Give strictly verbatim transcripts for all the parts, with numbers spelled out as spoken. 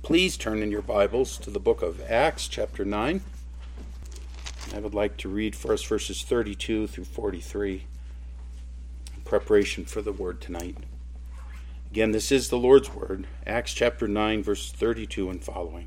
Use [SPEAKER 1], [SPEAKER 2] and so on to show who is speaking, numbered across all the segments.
[SPEAKER 1] Please turn in your Bibles to the book of Acts, chapter nine. I would like to read for us verses thirty-two through forty-three in preparation for the word tonight. Again, this is the Lord's word, Acts chapter nine, verse thirty-two and following.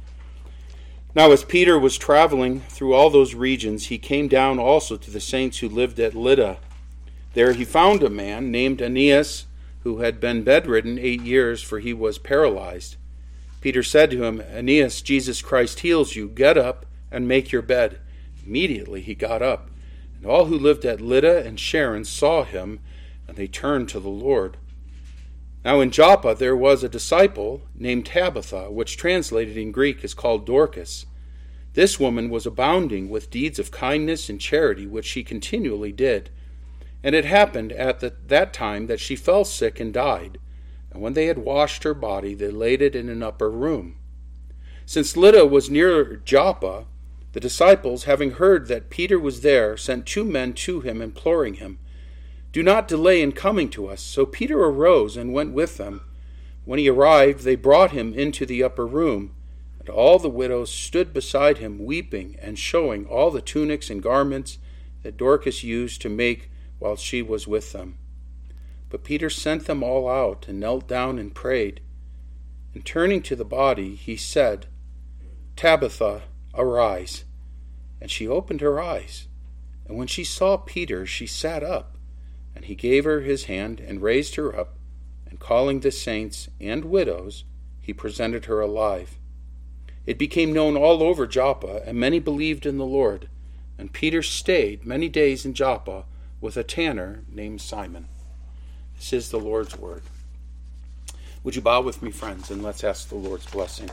[SPEAKER 1] Now as Peter was traveling through all those regions, he came down also to the saints who lived at Lydda. There he found a man named Aeneas, who had been bedridden eight years, for he was paralyzed. Peter said to him, Aeneas, Jesus Christ heals you. Get up and make your bed. Immediately he got up, and all who lived at Lydda and Sharon saw him, and they turned to the Lord. Now in Joppa there was a disciple named Tabitha, which translated in Greek is called Dorcas. This woman was abounding with deeds of kindness and charity, which she continually did. And it happened at the, that time that she fell sick and died. And when they had washed her body, they laid it in an upper room. Since Lydda was near Joppa, the disciples, having heard that Peter was there, sent two men to him, imploring him, Do not delay in coming to us. So Peter arose and went with them. When he arrived, they brought him into the upper room, and all the widows stood beside him, weeping and showing all the tunics and garments that Dorcas used to make while she was with them. But Peter sent them all out and knelt down and prayed. And turning to the body, he said, Tabitha, arise. And she opened her eyes. And when she saw Peter, she sat up. And he gave her his hand and raised her up. And calling the saints and widows, he presented her alive. It became known all over Joppa, and many believed in the Lord. And Peter stayed many days in Joppa with a tanner named Simon. This is the Lord's word. Would you bow with me, friends, and let's ask the Lord's blessing.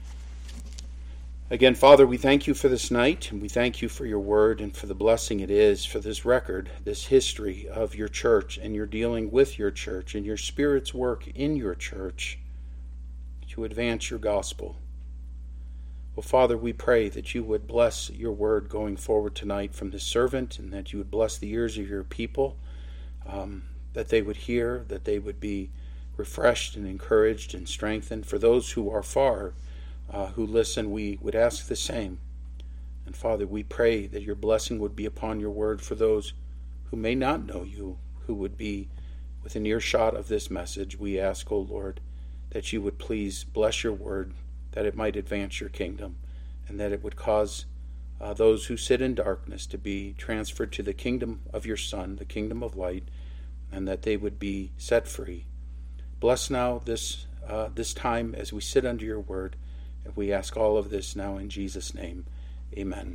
[SPEAKER 1] Again, Father, we thank you for this night, and we thank you for your word and for the blessing it is for this record, this history of your church and your dealing with your church and your Spirit's work in your church to advance your gospel. Well, Father, we pray that you would bless your word going forward tonight from this servant, and that you would bless the ears of your people, um, that they would hear, that they would be refreshed and encouraged and strengthened. For those who are far, uh, who listen, we would ask the same. And Father, we pray that your blessing would be upon your word for those who may not know you, who would be within earshot of this message. We ask, O Lord, that you would please bless your word, that it might advance your kingdom, and that it would cause uh, those who sit in darkness to be transferred to the kingdom of your Son, the kingdom of light, and that they would be set free. Bless now this uh, this time as we sit under your word, and we ask all of this now in Jesus' name. Amen.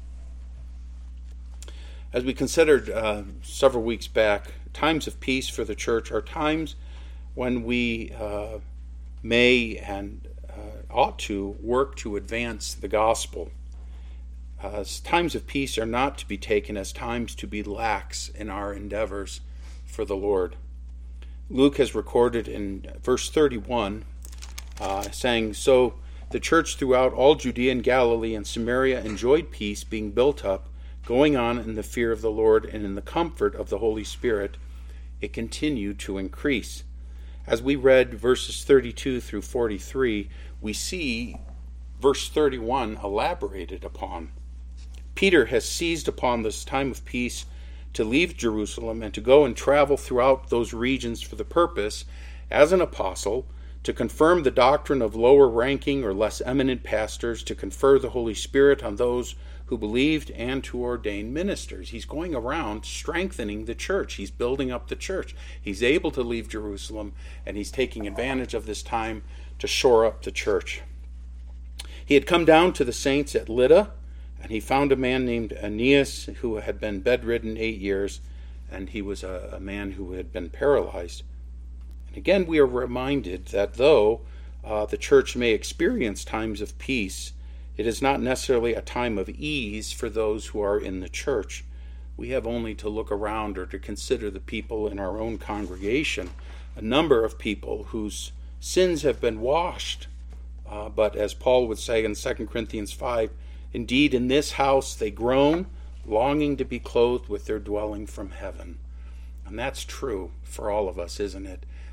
[SPEAKER 1] As we considered uh, several weeks back, times of peace for the church are times when we uh, may and uh, ought to work to advance the gospel. Uh, times of peace are not to be taken as times to be lax in our endeavors for the Lord. Luke has recorded in verse thirty-one, uh, saying, So the church throughout all Judea and Galilee and Samaria enjoyed peace, being built up, going on in the fear of the Lord and in the comfort of the Holy Spirit. It continued to increase. As we read verses thirty-two through forty-three, we see verse thirty-one elaborated upon. Peter has seized upon this time of peace to leave Jerusalem and to go and travel throughout those regions for the purpose, as an apostle, to confirm the doctrine of lower ranking or less eminent pastors, to confer the Holy Spirit on those who believed, and to ordain ministers. He's going around strengthening the church. He's building up the church. He's able to leave Jerusalem, and he's taking advantage of this time to shore up the church. He had come down to the saints at Lydda, and he found a man named Aeneas who had been bedridden eight years, and he was a, a man who had been paralyzed. And again, we are reminded that though uh, the church may experience times of peace, it is not necessarily a time of ease for those who are in the church. We have only to look around or to consider the people in our own congregation, a number of people whose sins have been washed. Uh, but as Paul would say in Second Corinthians five, Indeed, in this house they groan, longing to be clothed with their dwelling from heaven. And that's true for all of us, isn't it?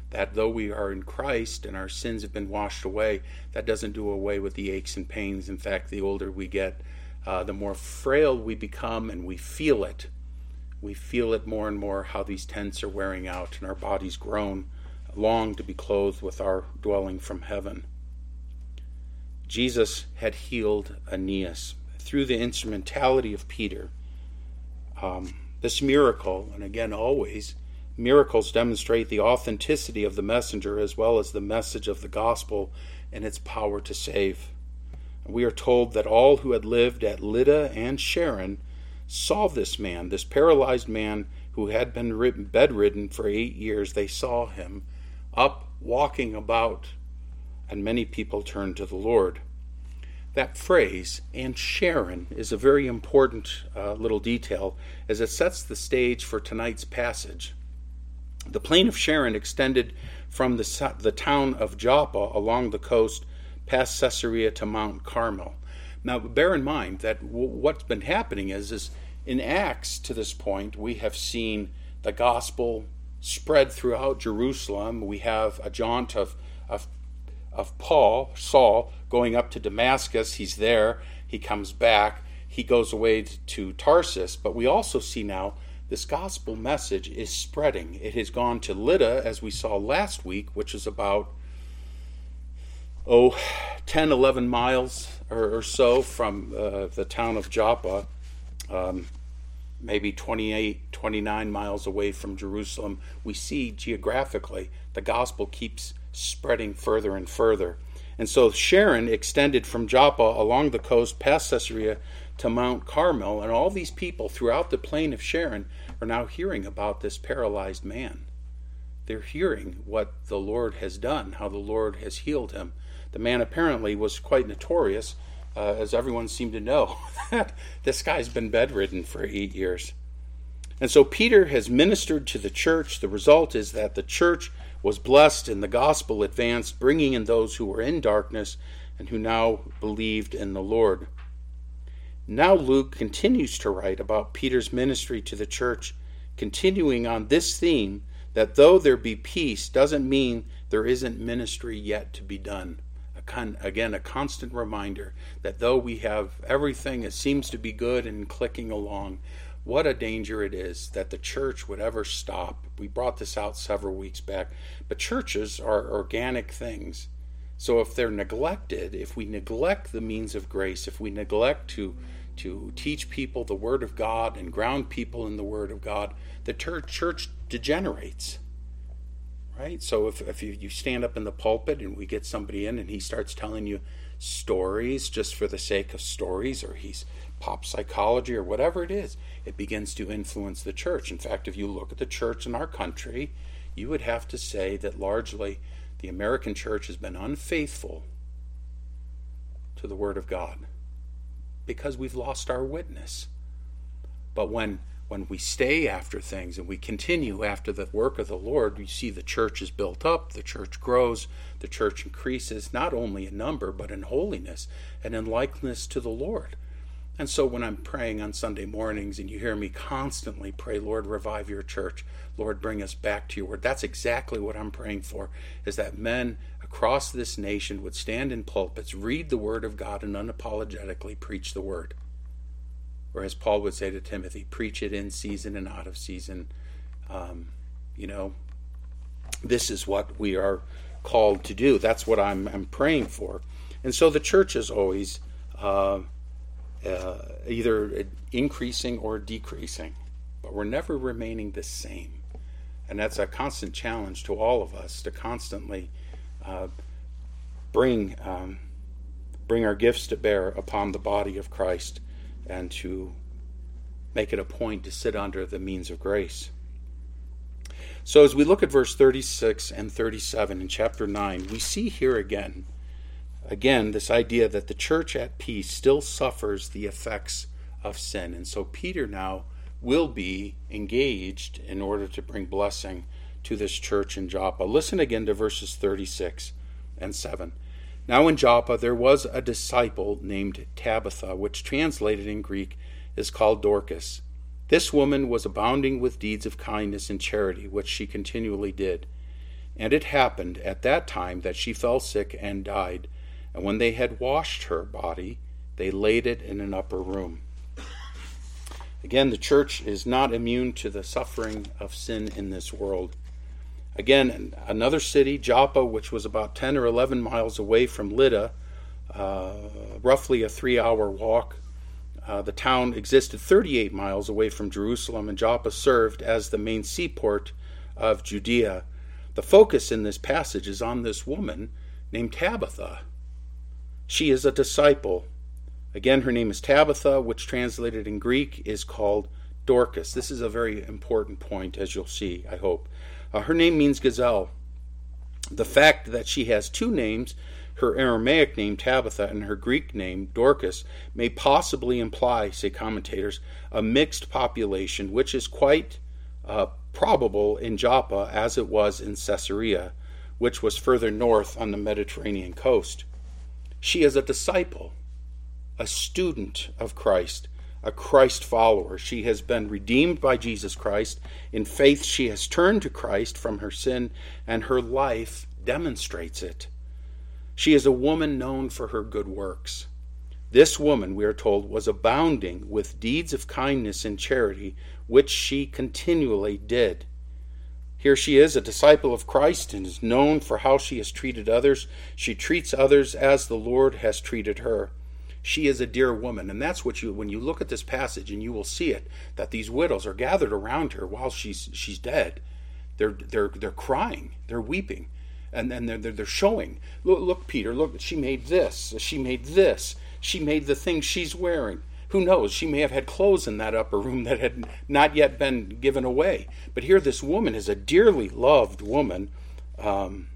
[SPEAKER 1] that though we are in Christ and our sins have been washed away, that doesn't do away with the aches and pains. In fact, the older we get, uh, the more frail we become, and we feel it. We feel it more and more, how these tents are wearing out and our bodies groan, long to be clothed with our dwelling from heaven. Jesus had healed Aeneas through the instrumentality of Peter. Um, this miracle, and again always, miracles demonstrate the authenticity of the messenger as well as the message of the gospel and its power to save. We are told that all who had lived at Lydda and Sharon saw this man, this paralyzed man who had been bedridden for eight years. They saw him up, walking about, and many people turned to the Lord. That phrase, "and Sharon," is a very important uh, little detail, as it sets the stage for tonight's passage. The plain of Sharon extended from the, the town of Joppa along the coast past Caesarea to Mount Carmel. Now, bear in mind that w- what's been happening is, is in Acts to this point, we have seen the gospel spread throughout Jerusalem. We have a jaunt of, of, of Paul, Saul, going up to Damascus. He's there. He comes back. He goes away to Tarsus. But we also see now this gospel message is spreading. It has gone to Lydda, as we saw last week, which is about, oh, ten, eleven miles or, or so from uh, the town of Joppa, um, maybe twenty-eight, twenty-nine miles away from Jerusalem. We see geographically the gospel keeps spreading further and further. And so Sharon extended from Joppa along the coast past Caesarea to Mount Carmel, and all these people throughout the plain of Sharon are now hearing about this paralyzed man. They're hearing what the Lord has done, how the Lord has healed him. The man apparently was quite notorious, uh, as everyone seemed to know, that this guy's been bedridden for eight years. And so Peter has ministered to the church. The result is that the church was blessed and the gospel advanced, bringing in those who were in darkness and who now believed in the Lord. Now Luke continues to write about Peter's ministry to the church, continuing on this theme that though there be peace doesn't mean there isn't ministry yet to be done. A con- again, a constant reminder that though we have everything that seems to be good and clicking along, what a danger it is that the church would ever stop. We brought this out several weeks back, but churches are organic things. So if they're neglected, if we neglect the means of grace, if we neglect to to teach people the Word of God and ground people in the Word of God, the church, church degenerates, right? So if, if you, you stand up in the pulpit and we get somebody in and he starts telling you stories just for the sake of stories, or he's pop psychology or whatever it is, it begins to influence the church. In fact, if you look at the church in our country, you would have to say that largely the American church has been unfaithful to the Word of God, because we've lost our witness. But when when we stay after things and we continue after the work of the Lord, we see the church is built up, the church grows, the church increases, not only in number, but in holiness and in likeness to the Lord. And so when I'm praying on Sunday mornings and you hear me constantly pray, Lord, revive your church, Lord, bring us back to your word, that's exactly what I'm praying for, is that men across this nation would stand in pulpits, read the Word of God, and unapologetically preach the Word. Or as Paul would say to Timothy, preach it in season and out of season. Um, you know, this is what we are called to do. That's what I'm, I'm praying for. And so the church is always uh, uh, either increasing or decreasing, but we're never remaining the same. And that's a constant challenge to all of us, to constantly Uh, bring um, bring our gifts to bear upon the body of Christ, and to make it a point to sit under the means of grace. So as we look at verse thirty-six and thirty-seven in chapter nine, we see here again, again this idea that the church at peace still suffers the effects of sin. And so Peter now will be engaged in order to bring blessing to this church in Joppa. Listen again to verses thirty-six and seven. Now in Joppa there was a disciple named Tabitha, which translated in Greek is called Dorcas. This woman was abounding with deeds of kindness and charity, which she continually did. And it happened at that time that she fell sick and died. And when they had washed her body, they laid it in an upper room. Again, the church is not immune to the suffering of sin in this world. Again, another city, Joppa, which was about ten or eleven miles away from Lydda, uh, roughly a three-hour walk. Uh, the town existed thirty-eight miles away from Jerusalem, and Joppa served as the main seaport of Judea. The focus in this passage is on this woman named Tabitha. She is a disciple. Again, her name is Tabitha, which translated in Greek is called Dorcas. This is a very important point, as you'll see, I hope. Uh, her name means gazelle. The fact that she has two names, her Aramaic name Tabitha and her Greek name Dorcas, may possibly imply, say commentators, a mixed population, which is quite uh, probable in Joppa as it was in Caesarea, which was further north on the Mediterranean coast. She is a disciple, a student of Christ, a Christ follower. She has been redeemed by Jesus Christ. In faith, she has turned to Christ from her sin, and her life demonstrates it. She is a woman known for her good works. This woman, we are told, was abounding with deeds of kindness and charity, which she continually did. Here she is, a disciple of Christ, and is known for how she has treated others. She treats others as the Lord has treated her. She is a dear woman, and that's what you, when you look at this passage, and you will see it, that these widows are gathered around her while she's she's dead. They're they're they're crying, they're weeping, and and they're they're, they're showing. Look, look, Peter, look, she made this, she made this, she made the thing she's wearing. Who knows? She may have had clothes in that upper room that had not yet been given away. But here, this woman is a dearly loved woman, um,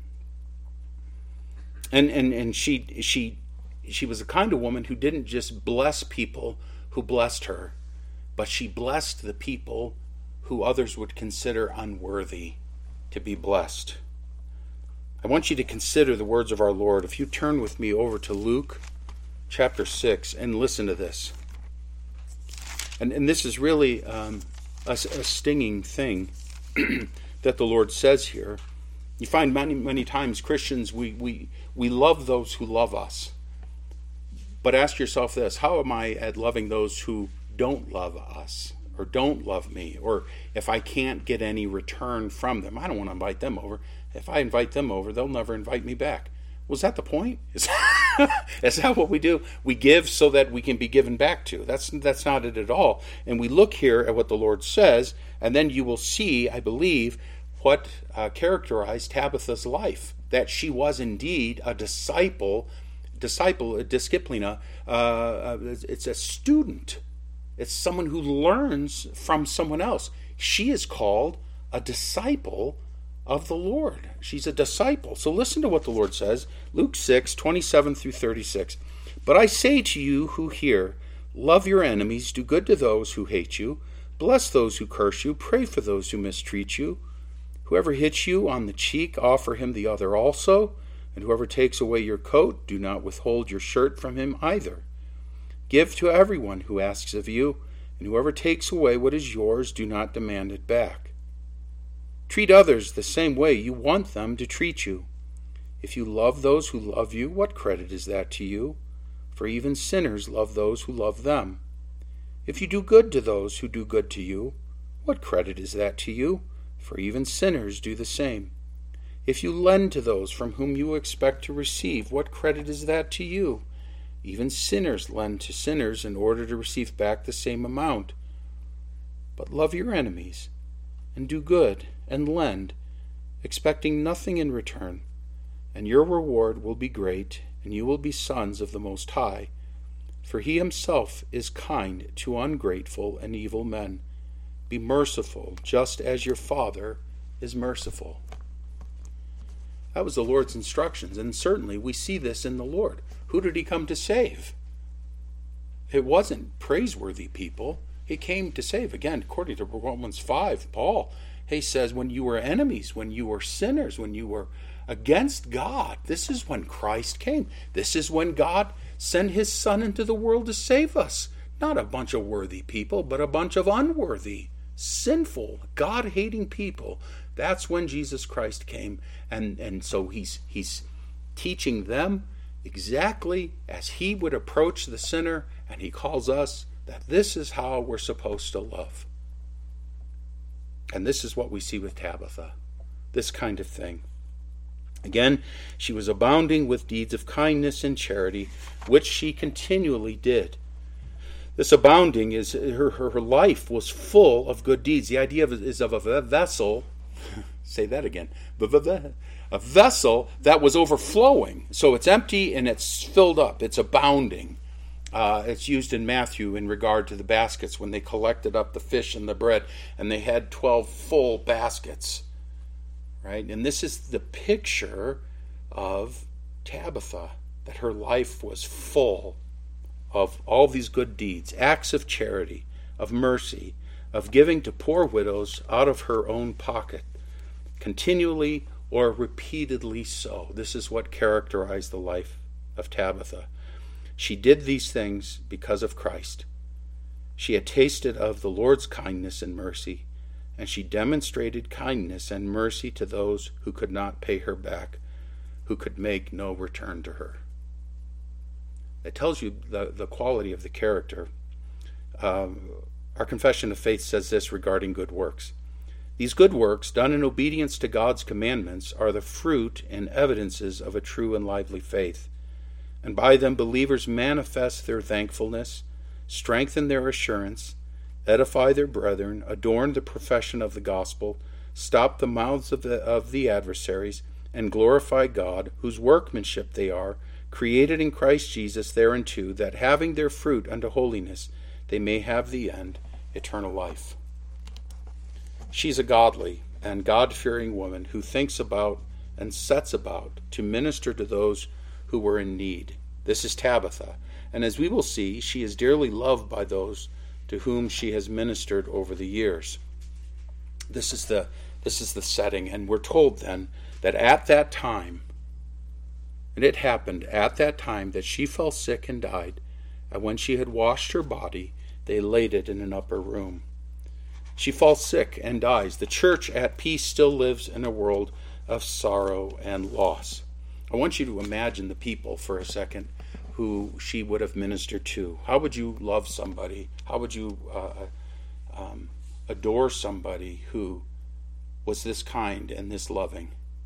[SPEAKER 1] and and and she she. She was the kind of woman who didn't just bless people who blessed her, but she blessed the people who others would consider unworthy to be blessed. I want you to consider the words of our Lord. If you turn with me over to Luke chapter six and listen to this. And, and this is really um, a, a stinging thing that the Lord says here. You find many, many times Christians, we, we, we love those who love us. But ask yourself this, how am I at loving those who don't love us or don't love me? Or if I can't get any return from them, I don't want to invite them over. If I invite them over, they'll never invite me back. Was that the point? Is, is that what we do? We give so that we can be given back to. That's, that's not it at all. And we look here at what the Lord says, and then you will see, I believe, what uh, characterized Tabitha's life, that she was indeed a disciple Disciple, a disciplina, uh, it's a student. It's someone who learns from someone else. She is called a disciple of the Lord. She's a disciple. So listen to what the Lord says. Luke six, twenty-seven through thirty-six. But I say to you who hear, love your enemies, do good to those who hate you, bless those who curse you, pray for those who mistreat you. Whoever hits you on the cheek, offer him the other also. And whoever takes away your coat, do not withhold your shirt from him either. Give to everyone who asks of you, and whoever takes away what is yours, do not demand it back. Treat others the same way you want them to treat you. If you love those who love you, what credit is that to you? For even sinners love those who love them. If you do good to those who do good to you, what credit is that to you? For even sinners do the same. If you lend to those from whom you expect to receive, what credit is that to you? Even sinners lend to sinners in order to receive back the same amount. But love your enemies, and do good, and lend, expecting nothing in return, and your reward will be great, and you will be sons of the Most High. For he himself is kind to ungrateful and evil men. Be merciful, just as your Father is merciful. That was the Lord's instructions, and certainly we see this in the Lord. Who did he come to save? It wasn't praiseworthy people. He came to save. Again, according to Romans five, Paul, he says, when you were enemies, when you were sinners, when you were against God, this is when Christ came. This is when God sent his Son into the world to save us. Not a bunch of worthy people, but a bunch of unworthy, sinful, God-hating people That's when Jesus Christ came. And, and so he's, he's teaching them exactly as he would approach the sinner, and he calls us that this is how we're supposed to love. And this is what we see with Tabitha, this kind of thing. Again, she was abounding with deeds of kindness and charity, which she continually did. This abounding is her, her, her life was full of good deeds. The idea of, is of a vessel, say that again, a vessel that was overflowing. So it's empty and it's filled up, it's abounding. Uh, it's used in Matthew in regard to the baskets when they collected up the fish and the bread, and they had twelve full baskets. Right? And this is the picture of Tabitha, that her life was full of all these good deeds, acts of charity, of mercy, of giving to poor widows out of her own pocket, continually or repeatedly so. This is what characterized the life of Tabitha. She did these things because of Christ. She had tasted of the Lord's kindness and mercy, and she demonstrated kindness and mercy to those who could not pay her back, who could make no return to her. It tells you the, the quality of the character. Um, our confession of faith says this regarding good works. These good works, done in obedience to God's commandments, are the fruit and evidences of a true and lively faith. And by them believers manifest their thankfulness, strengthen their assurance, edify their brethren, adorn the profession of the gospel, stop the mouths of the, of the adversaries, and glorify God, whose workmanship they are, created in Christ Jesus thereunto, that having their fruit unto holiness, they may have the end, eternal life. She's a godly and God-fearing woman who thinks about and sets about to minister to those who were in need. This is Tabitha, and as we will see, she is dearly loved by those to whom she has ministered over the years. This is the this is the setting, and we're told then that at that time, and it happened at that time that she fell sick and died, and when she had washed her body, they laid it in an upper room. She falls sick and dies. The church at peace still lives in a world of sorrow and loss. I want you to imagine the people for a second who she would have ministered to. How would you love somebody? How would you uh, um, adore somebody who was this kind and this loving?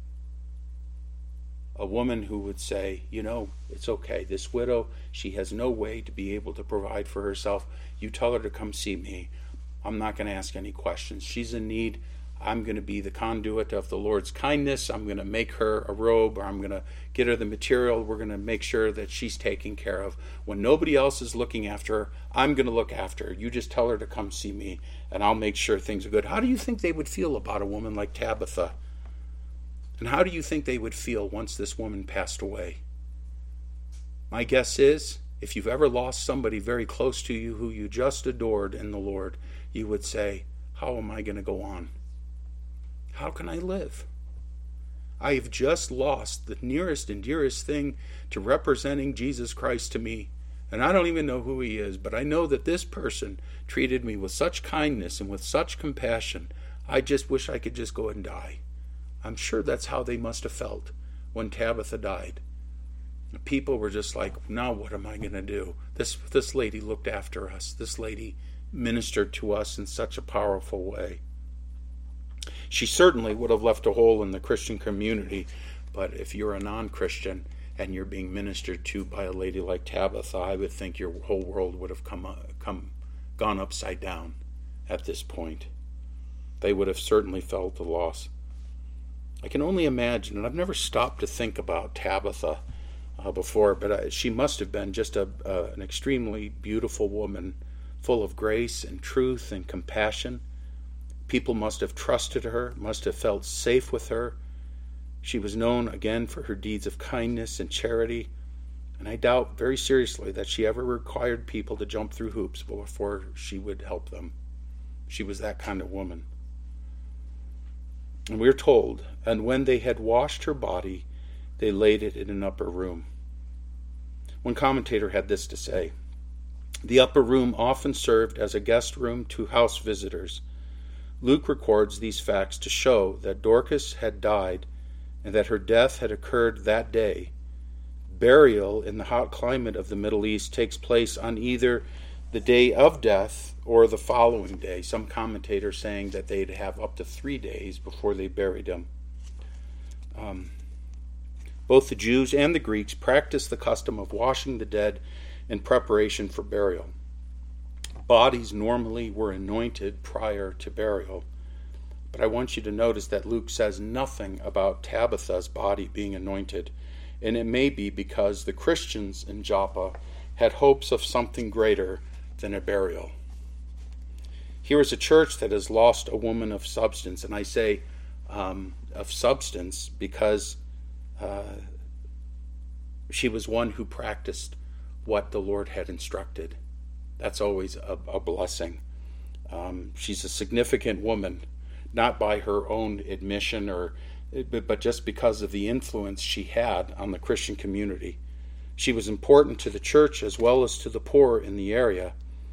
[SPEAKER 1] A woman who would say, you know, it's okay. This widow, she has no way to be able to provide for herself. You tell her to come see me. I'm not going to ask any questions. She's in need. I'm going to be the conduit of the Lord's kindness. I'm going to make her a robe, or I'm going to get her the material. We're going to make sure that she's taken care of. When nobody else is looking after her, I'm going to look after her. You just tell her to come see me, and I'll make sure things are good. How do you think they would feel about a woman like Tabitha? And how do you think they would feel once this woman passed away? My guess is, if you've ever lost somebody very close to you who you just adored in the Lord, you would say, how am I going to go on? How can I live? I have just lost the nearest and dearest thing to representing Jesus Christ to me. And I don't even know who he is, but I know that this person treated me with such kindness and with such compassion. I just wish I could just go and die. I'm sure that's how they must have felt when Tabitha died. The people were just like, now what am I going to do? This, this lady looked after us. This lady ministered to us in such a powerful way. She certainly would have left a hole in the Christian community, but if you're a non-Christian and you're being ministered to by a lady like Tabitha, I would think your whole world would have come, come gone upside down at this point. They would have certainly felt the loss. I can only imagine, and I've never stopped to think about Tabitha uh, before, but I, she must have been just a, uh, an extremely beautiful woman, full of grace and truth and compassion. People must have trusted her, must have felt safe with her. She was known again for her deeds of kindness and charity, and I doubt very seriously that she ever required people to jump through hoops before she would help them. She was that kind of woman. And we're told, and when they had washed her body, they laid it in an upper room. One commentator had this to say: the upper room often served as a guest room to house visitors. Luke records these facts to show that Dorcas had died and that her death had occurred that day. Burial in the hot climate of the Middle East takes place on either the day of death or the following day. Some commentators saying that they'd have up to three days before they buried him. Um, both the Jews and the Greeks practiced the custom of washing the dead in preparation for burial. Bodies normally were anointed prior to burial, but I want you to notice that Luke says nothing about Tabitha's body being anointed, and it may be because the Christians in Joppa had hopes of something greater than a burial. Here is a church that has lost a woman of substance, and I say um, of substance because uh, she was one who practiced what the Lord had instructed. That's always a, a blessing. Um, she's a significant woman, not by her own admission, or but just because of the influence she had on the Christian community. She was important to the church as well as to the poor in the area.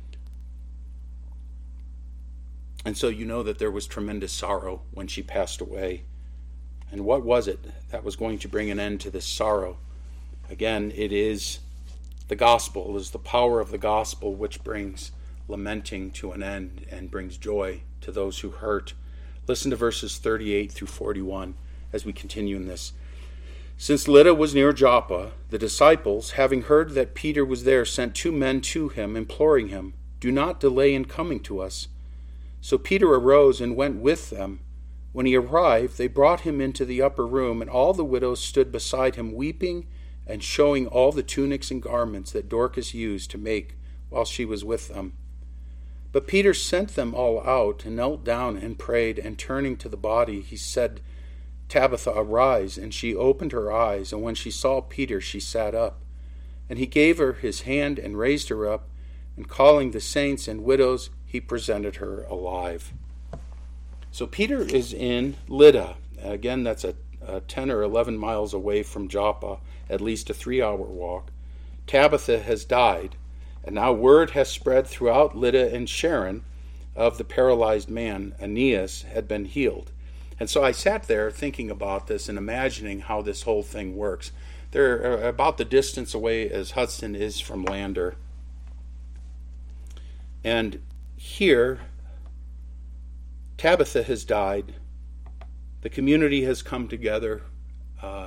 [SPEAKER 1] And so you know that there was tremendous sorrow when she passed away. And what was it that was going to bring an end to this sorrow? Again, it is the gospel, is the power of the gospel which brings lamenting to an end and brings joy to those who hurt. Listen to verses thirty-eight through forty-one as we continue in this. Since Lydda was near Joppa, the disciples, having heard that Peter was there, sent two men to him, imploring him, "Do not delay in coming to us." So Peter arose and went with them. When he arrived, they brought him into the upper room, and all the widows stood beside him, weeping and showing all the tunics and garments that Dorcas used to make while she was with them. But Peter sent them all out and knelt down and prayed, and turning to the body, he said, "Tabitha, arise." And she opened her eyes, and when she saw Peter, she sat up. And he gave her his hand and raised her up, and calling the saints and widows, he presented her alive. So Peter is in Lydda. Again, that's a, a ten or eleven miles away from Joppa, at least a three-hour walk. Tabitha has died, and now word has spread throughout Lydda and Sharon of the paralyzed man, Aeneas, had been healed. And so I sat there thinking about this and imagining how this whole thing works. They're about the distance away as Hudson is from Lander. And here, Tabitha has died. The community has come together, uh,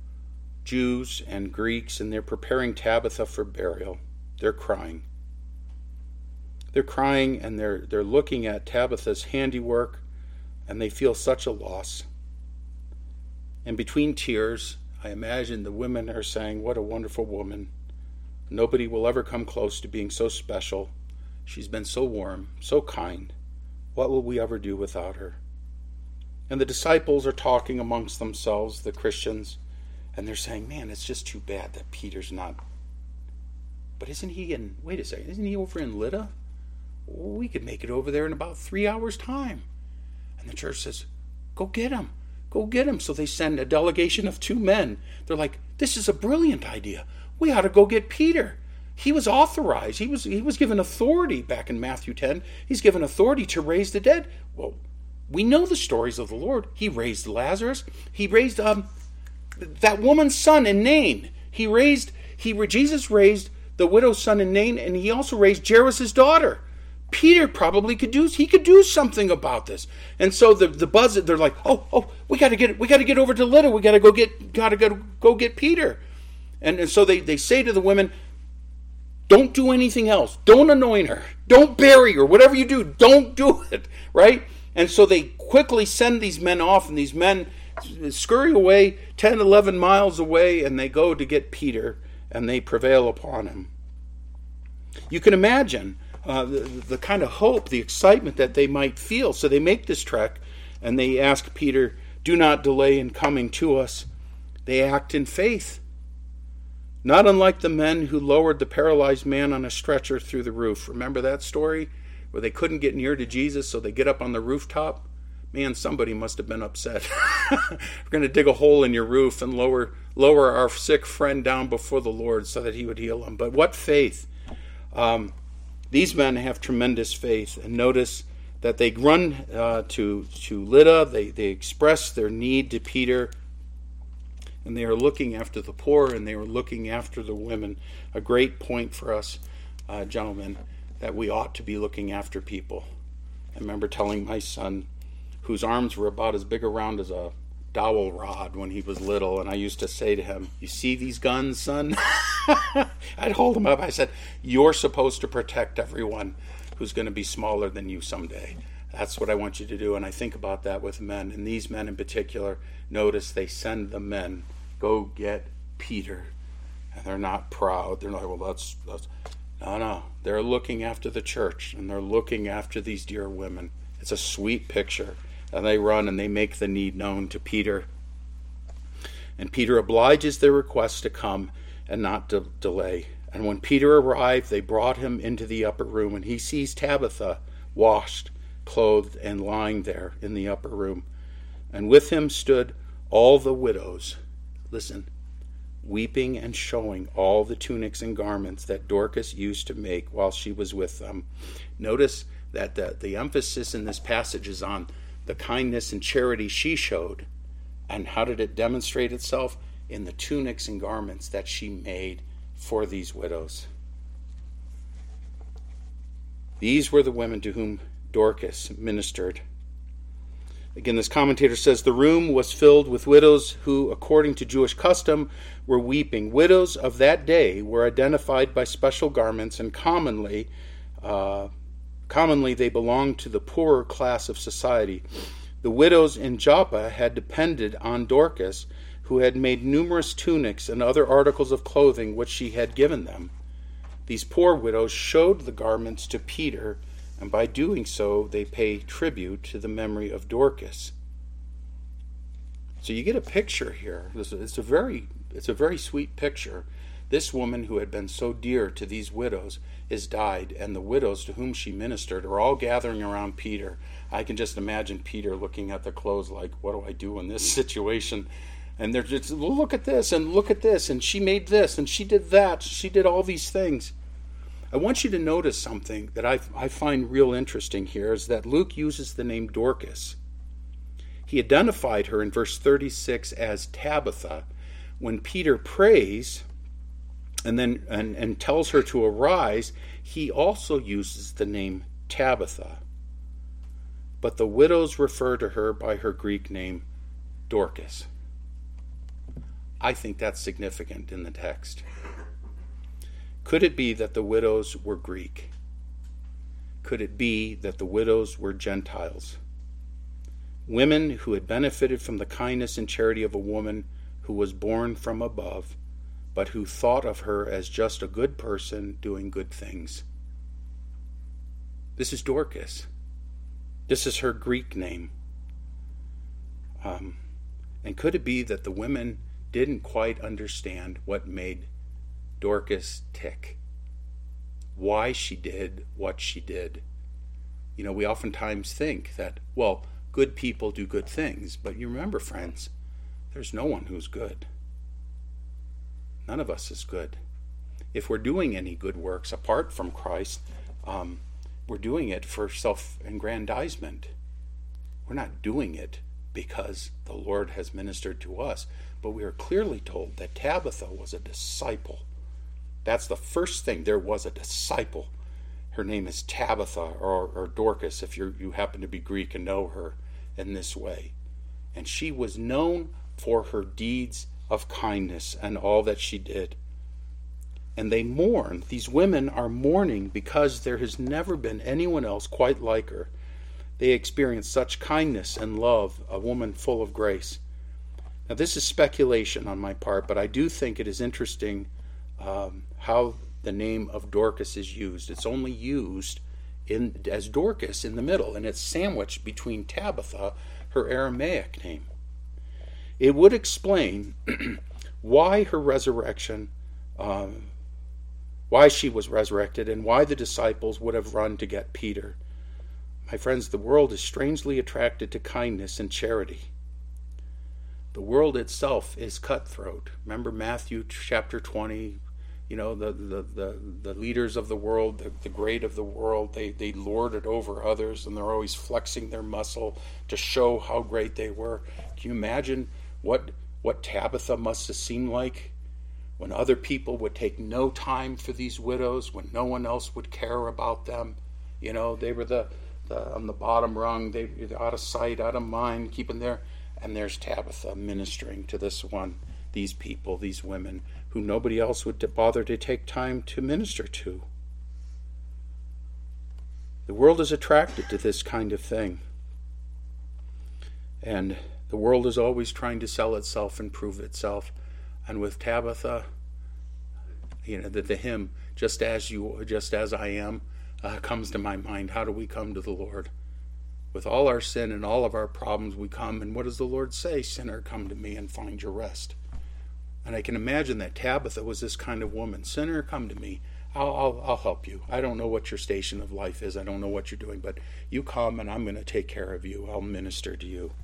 [SPEAKER 1] Jews and Greeks, and they're preparing Tabitha for burial. They're crying. They're crying, and they're they're looking at Tabitha's handiwork, and they feel such a loss. And between tears, I imagine the women are saying, "What a wonderful woman. Nobody will ever come close to being so special. She's been so warm, so kind. What will we ever do without her?" And the disciples are talking amongst themselves, the Christians, and they're saying, "Man, it's just too bad that Peter's not. But isn't he in, wait a second, isn't he over in Lydda? We could make it over there in about three hours' time." And the church says, "Go get him. Go get him." So they send a delegation of two men. They're like, "This is a brilliant idea. We ought to go get Peter. He was authorized. He was he was given authority back in Matthew ten. He's given authority to raise the dead." Well, we know the stories of the Lord. He raised Lazarus. He raised um, that woman's son in Nain. He raised, he Jesus raised the widow's son in Nain, and he also raised Jairus' daughter. Peter probably could do, he could do something about this. And so the the buzz, they're like, oh, oh, we got to get, we got to get over to Lydda. We got to go get, got to go, go get Peter. And, and so they, they say to the women, "Don't do anything else. Don't anoint her. Don't bury her. Whatever you do, don't do it." Right? And so they quickly send these men off, and these men scurry away ten, eleven miles away, and they go to get Peter, and they prevail upon him. You can imagine uh, the, the kind of hope, the excitement that they might feel. So they make this trek, and they ask Peter, "Do not delay in coming to us." They act in faith. Not unlike the men who lowered the paralyzed man on a stretcher through the roof. Remember that story? Where they couldn't get near to Jesus, so they get up on the rooftop? Man, somebody must have been upset. We're going to dig a hole in your roof and lower lower our sick friend down before the Lord so that he would heal him. But what faith? Um, these men have tremendous faith. And notice that they run uh, to, to Lydda. They, they express their need to Peter, and they are looking after the poor, and they are looking after the women. A great point for us, uh, gentlemen, that we ought to be looking after people. I remember telling my son, whose arms were about as big around as a dowel rod when he was little, and I used to say to him, "You see these guns, son?" I'd hold him up. I said, "You're supposed to protect everyone who's going to be smaller than you someday. That's what I want you to do." And I think about that with men, and these men in particular. Notice they send the men, "Go get Peter," and they're not proud. They're like, "Well, that's that's." No, no. They're looking after the church, and they're looking after these dear women. It's a sweet picture. And they run and they make the need known to Peter. And Peter obliges their request to come and not de- delay. And when Peter arrived, they brought him into the upper room, and he sees Tabitha washed, clothed, and lying there in the upper room. And with him stood all the widows, listen, weeping and showing all the tunics and garments that Dorcas used to make while she was with them. Notice that the, the emphasis in this passage is on the kindness and charity she showed. And how did it demonstrate itself? In the tunics and garments that she made for these widows. These were the women to whom Dorcas ministered. Again, this commentator says the room was filled with widows who, according to Jewish custom, were weeping. Widows of that day were identified by special garments, and commonly, uh, commonly they belonged to the poorer class of society. The widows in Joppa had depended on Dorcas, who had made numerous tunics and other articles of clothing which she had given them. These poor widows showed the garments to Peter, and by doing so, they pay tribute to the memory of Dorcas. So you get a picture here. It's a very, it's a very sweet picture. This woman who had been so dear to these widows is died, and the widows to whom she ministered are all gathering around Peter. I can just imagine Peter looking at the clothes like, what do I do in this situation? And they're just, well, look at this, and look at this, and she made this, and she did that. She did all these things. I want you to notice something that I, I find real interesting here, is that Luke uses the name Dorcas. He identified her in verse thirty-six as Tabitha. When Peter prays and then and, and tells her to arise, he also uses the name Tabitha. But the widows refer to her by her Greek name, Dorcas. I think that's significant in the text. Could it be that the widows were Greek? Could it be that the widows were Gentiles? Women who had benefited from the kindness and charity of a woman who was born from above, but who thought of her as just a good person doing good things. This is Dorcas. This is her Greek name. Um, and could it be that the women didn't quite understand what made Dorcas tick? Why she did what she did? You know, we oftentimes think that, well, good people do good things. But you remember, friends, there's no one who's good. None of us is good. If we're doing any good works apart from Christ, um, we're doing it for self-aggrandizement. We're not doing it because the Lord has ministered to us. But we are clearly told that Tabitha was a disciple. That's the first thing. There was a disciple. Her name is Tabitha, or, or Dorcas, if you you happen to be Greek and know her in this way. And she was known for her deeds of kindness and all that she did. And they mourn. These women are mourning because there has never been anyone else quite like her. They experience such kindness and love, a woman full of grace. Now, this is speculation on my part, but I do think it is interesting um, how the name of Dorcas is used. It's only used in as Dorcas in the middle, and it's sandwiched between Tabitha, her Aramaic name. It would explain why her resurrection, uh, why she was resurrected, and why the disciples would have run to get Peter. My friends, the world is strangely attracted to kindness and charity. The world itself is cutthroat. Remember Matthew chapter twenty, you know, the the, the, the leaders of the world, the, the great of the world, they, they lord it over others, and they're always flexing their muscle to show how great they were. Can you imagine what what Tabitha must have seemed like when other people would take no time for these widows, when no one else would care about them? You know, they were the, the on the bottom rung, they were out of sight, out of mind, keeping their, and there's Tabitha ministering to this one, these people, these women, who nobody else would bother to take time to minister to. The world is attracted to this kind of thing. And the world is always trying to sell itself and prove itself. And with Tabitha, you know, the, the hymn, just as you, just as I am, uh, comes to my mind. How do we come to the Lord? With all our sin and all of our problems, we come, and what does the Lord say? Sinner, come to me and find your rest. And I can imagine that Tabitha was this kind of woman. Sinner, come to me. I'll, I'll, I'll help you. I don't know what your station of life is. I don't know what you're doing, but you come and I'm going to take care of you. I'll minister to you.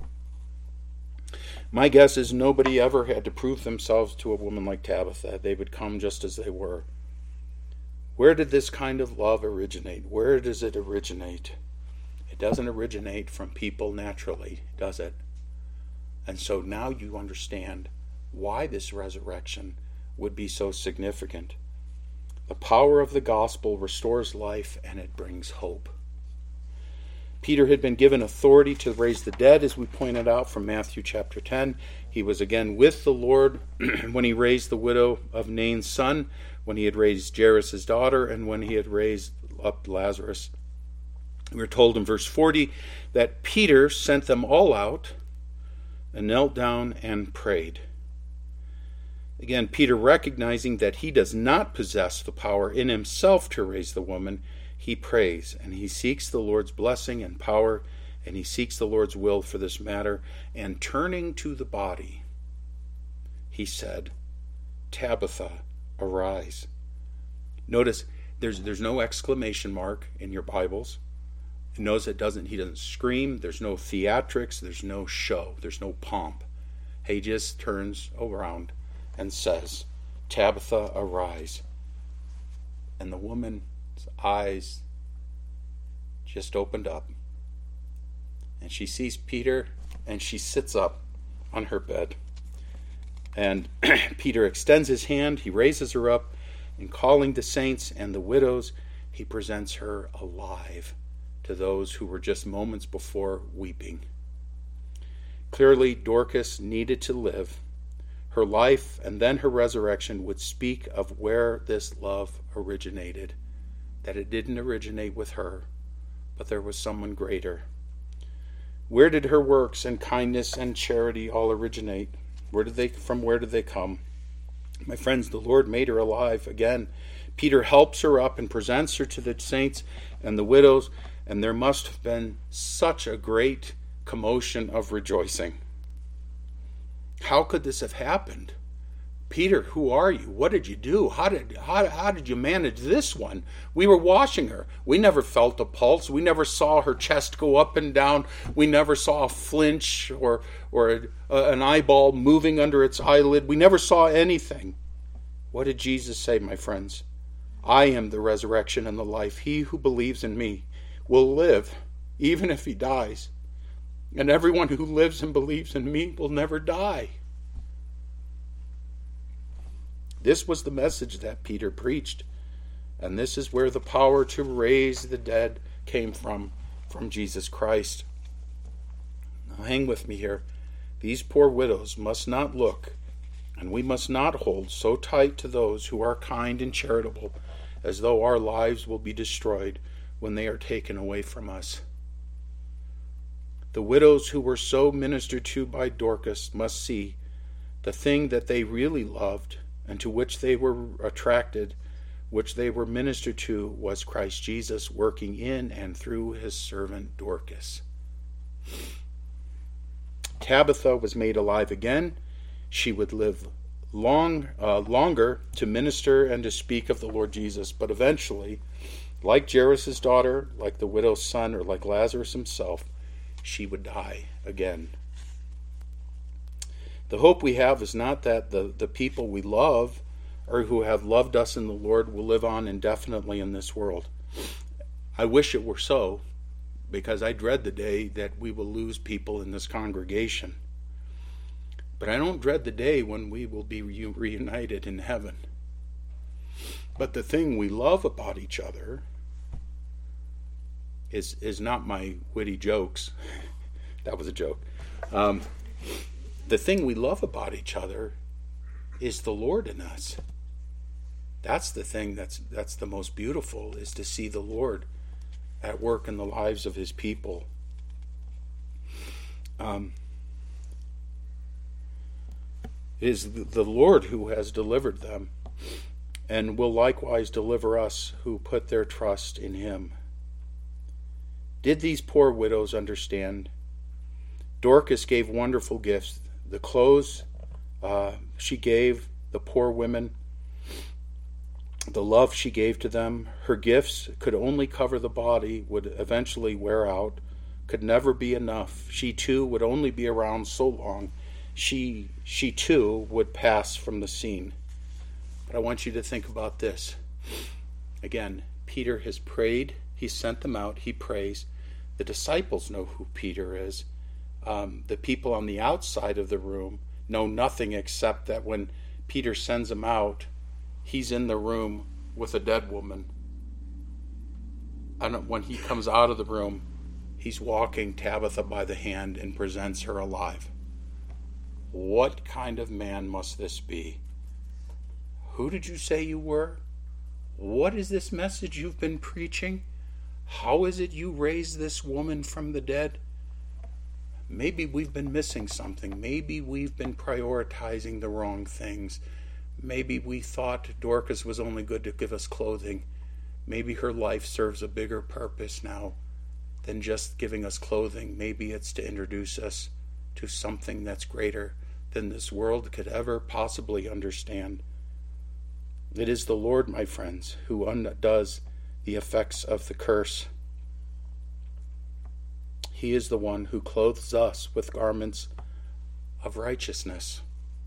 [SPEAKER 1] My guess is nobody ever had to prove themselves to a woman like Tabitha. They would come just as they were. Where did this kind of love originate? Where does it originate? It doesn't originate from people naturally, does it? And so now you understand why this resurrection would be so significant. The power of the gospel restores life, and it brings hope. Peter had been given authority to raise the dead, as we pointed out from Matthew chapter ten. He was again with the Lord when he raised the widow of Nain's son, when he had raised Jairus' daughter, and when he had raised up Lazarus. We are told in verse forty that Peter sent them all out and knelt down and prayed. Again, Peter, recognizing that he does not possess the power in himself to raise the woman, he prays, and he seeks the Lord's blessing and power, and he seeks the Lord's will for this matter. And turning to the body, he said, Tabitha, arise. Notice there's there's no exclamation mark in your Bibles. Notice it doesn't he doesn't scream. There's no theatrics. There's no show. There's no pomp. He just turns around and says, Tabitha, arise. And the woman's eyes just opened up. And she sees Peter, and she sits up on her bed. And Peter extends his hand, he raises her up, and calling the saints and the widows, he presents her alive to those who were just moments before weeping. Clearly, Dorcas needed to live. Her life and then her resurrection would speak of where this love originated, that it didn't originate with her, but there was someone greater. Where did her works and kindness and charity all originate? Where did they, from where did they come? My friends, the Lord made her alive again. Peter helps her up and presents her to the saints and the widows, and there must have been such a great commotion of rejoicing. How could this have happened? Peter, who are you? What did you do? How did how, how did you manage this one? We were washing her. We never felt a pulse. We never saw her chest go up and down. We never saw a flinch or or a, a, an eyeball moving under its eyelid. We never saw anything. What did Jesus say, my friends? I am the resurrection and the life. He who believes in me will live, even if he dies. And everyone who lives and believes in me will never die. This was the message that Peter preached. And this is where the power to raise the dead came from, from Jesus Christ. Now hang with me here. These poor widows must not look, and we must not hold so tight to those who are kind and charitable, as though our lives will be destroyed when they are taken away from us. The widows who were so ministered to by Dorcas must see the thing that they really loved and to which they were attracted, which they were ministered to, was Christ Jesus working in and through his servant Dorcas. Tabitha was made alive again. She would live long, uh, longer to minister and to speak of the Lord Jesus, but eventually, like Jairus' daughter, like the widow's son, or like Lazarus himself, she would die again. The hope we have is not that the, the people we love or who have loved us in the Lord will live on indefinitely in this world. I wish it were so, because I dread the day that we will lose people in this congregation. But I don't dread the day when we will be reunited in heaven. But the thing we love about each other is is not my witty jokes. That was a joke. Um, the thing we love about each other is the Lord in us. That's the thing that's that's the most beautiful, is to see the Lord at work in the lives of his people. Um, it is the Lord who has delivered them, and will likewise deliver us who put their trust in him. Did these poor widows understand? Dorcas gave wonderful gifts. The clothes uh, she gave the poor women, the love she gave to them, her gifts could only cover the body, would eventually wear out, could never be enough. She too would only be around so long. She, she too would pass from the scene. But I want you to think about this. Again, Peter has prayed. He sent them out. He prays. The disciples know who Peter is. Um, the people on the outside of the room know nothing except that when Peter sends them out, he's in the room with a dead woman. And when he comes out of the room, he's walking Tabitha by the hand and presents her alive. What kind of man must this be? Who did you say you were? What is this message you've been preaching? How is it you raised this woman from the dead? Maybe we've been missing something. Maybe we've been prioritizing the wrong things. Maybe we thought Dorcas was only good to give us clothing. Maybe her life serves a bigger purpose now than just giving us clothing. Maybe it's to introduce us to something that's greater than this world could ever possibly understand. It is the Lord, my friends, who undoes the effects of the curse. He is the one who clothes us with garments of righteousness,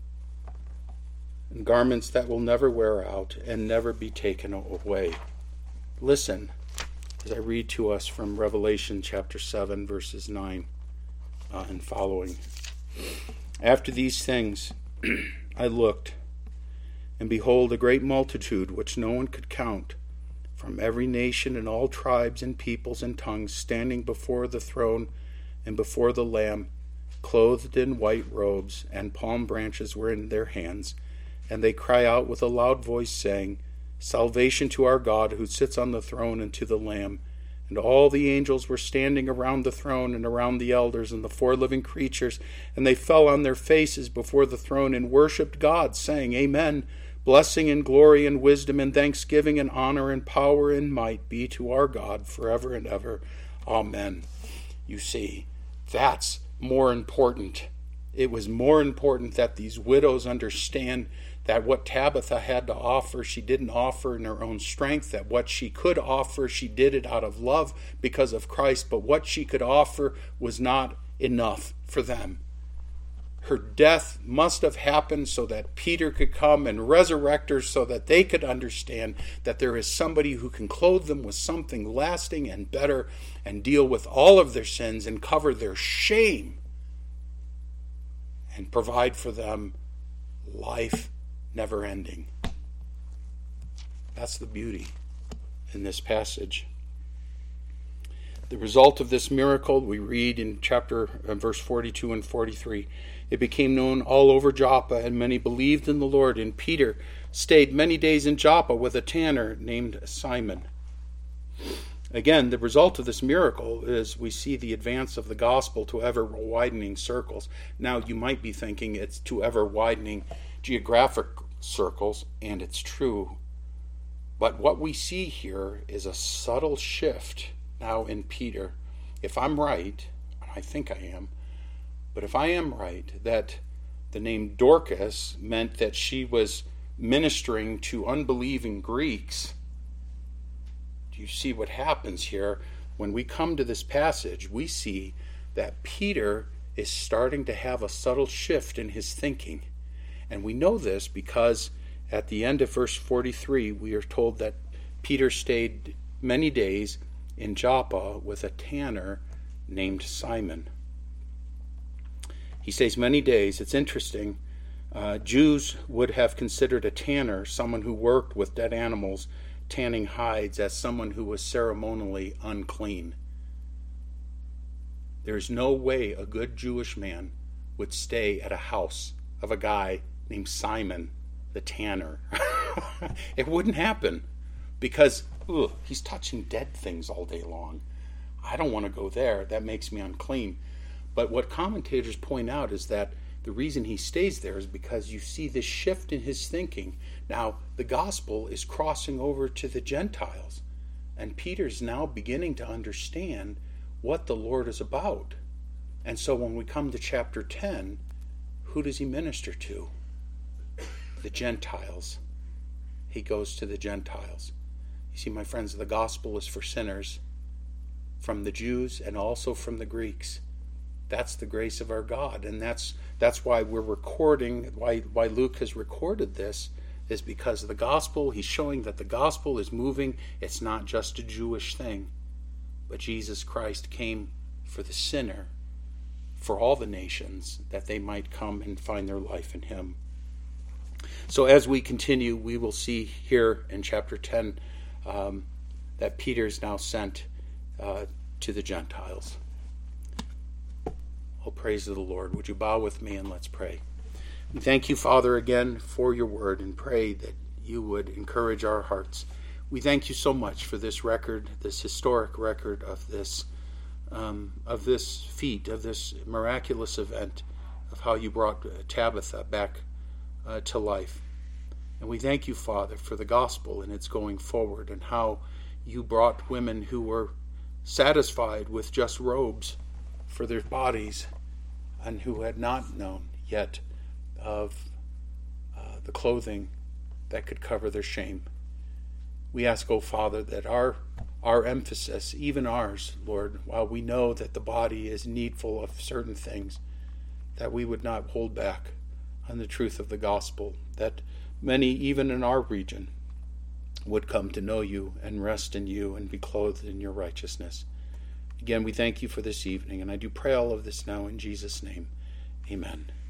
[SPEAKER 1] and garments that will never wear out and never be taken away. Listen as I read to us from Revelation chapter seven, verses nine uh, and following. After these things I looked, and behold, a great multitude which no one could count, from every nation and all tribes and peoples and tongues, standing before the throne and before the Lamb, clothed in white robes, and palm branches were in their hands. And they cry out with a loud voice, saying, Salvation to our God, who sits on the throne, and to the Lamb. And all the angels were standing around the throne and around the elders and the four living creatures, and they fell on their faces before the throne and worshipped God, saying, Amen. Blessing and glory and wisdom and thanksgiving and honor and power and might be to our God forever and ever. Amen. You see, that's more important. It was more important that these widows understand that what Tabitha had to offer, she didn't offer in her own strength, that what she could offer, she did it out of love because of Christ, but what she could offer was not enough for them. Her death must have happened so that Peter could come and resurrect her, so that they could understand that there is somebody who can clothe them with something lasting and better and deal with all of their sins and cover their shame and provide for them life never ending. That's the beauty in this passage. The result of this miracle, we read in chapter uh, verse forty-two and forty-three. It became known all over Joppa, and many believed in the Lord. And Peter stayed many days in Joppa with a tanner named Simon. Again, the result of this miracle is we see the advance of the gospel to ever-widening circles. Now, you might be thinking it's to ever-widening geographic circles, and it's true. But what we see here is a subtle shift now in Peter. If I'm right, and I think I am, but if I am right, that the name Dorcas meant that she was ministering to unbelieving Greeks, do you see what happens here? When we come to this passage, we see that Peter is starting to have a subtle shift in his thinking. And we know this because at the end of verse forty-three, we are told that Peter stayed many days in Joppa with a tanner named Simon. He stays many days. It's interesting. Uh, Jews would have considered a tanner someone who worked with dead animals, tanning hides, as someone who was ceremonially unclean. There's no way a good Jewish man would stay at a house of a guy named Simon the tanner. It wouldn't happen because ugh, he's touching dead things all day long. I don't want to go there. That makes me unclean. But what commentators point out is that the reason he stays there is because you see this shift in his thinking. Now, the gospel is crossing over to the Gentiles, and Peter's now beginning to understand what the Lord is about. And so when we come to chapter ten, who does he minister to? The Gentiles. He goes to the Gentiles. You see, my friends, the gospel is for sinners, from the Jews and also from the Greeks. That's the grace of our God, and that's that's why we're recording, why why Luke has recorded this, is because the gospel, he's showing that the gospel is moving. It's not just a Jewish thing, but Jesus Christ came for the sinner, for all the nations, that they might come and find their life in him. So as we continue, we will see here in chapter ten um, that Peter is now sent uh, to the Gentiles. Oh, praise to the Lord. Would you bow with me and let's pray. We thank you, Father, again for your word, and pray that you would encourage our hearts. We thank you so much for this record, this historic record of this um, of this feat, of this miraculous event, of how you brought Tabitha back uh, to life. And we thank you, Father, for the gospel and its going forward, and how you brought women who were satisfied with just robes for their bodies, and who had not known yet of uh, the clothing that could cover their shame. We ask, O Father, that our our emphasis, even ours, Lord, while we know that the body is needful of certain things, that we would not hold back on the truth of the gospel, that many, even in our region, would come to know you and rest in you and be clothed in your righteousness. Again, we thank you for this evening, and I do pray all of this now in Jesus' name. Amen.